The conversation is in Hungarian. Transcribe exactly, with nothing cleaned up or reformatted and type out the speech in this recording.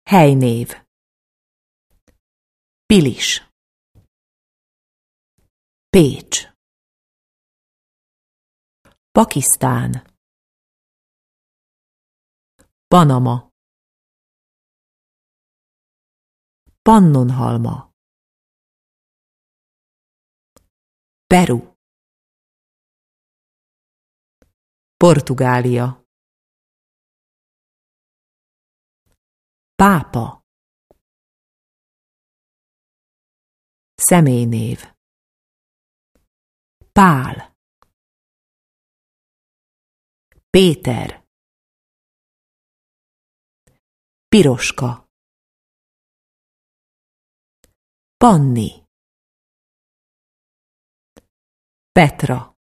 Helynév: Pilis, Pécs, Pakisztán, Panama, Pannonhalma, Peru, Portugália, Pápa, személynév: Pál, Péter, Piroska, Panni, Petra,